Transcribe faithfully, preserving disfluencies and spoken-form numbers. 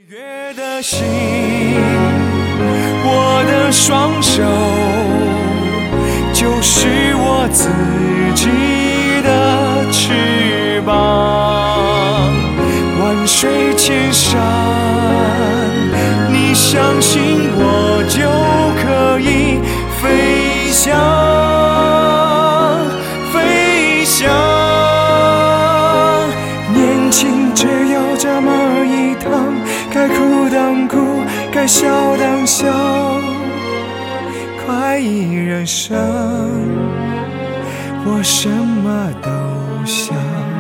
月的心，我的双手就是我自己的翅膀，万水千山，你相信我就可以飞翔，飞翔。年轻只有这么一趟，该哭当哭，该笑当笑，快意人生，我什么都想。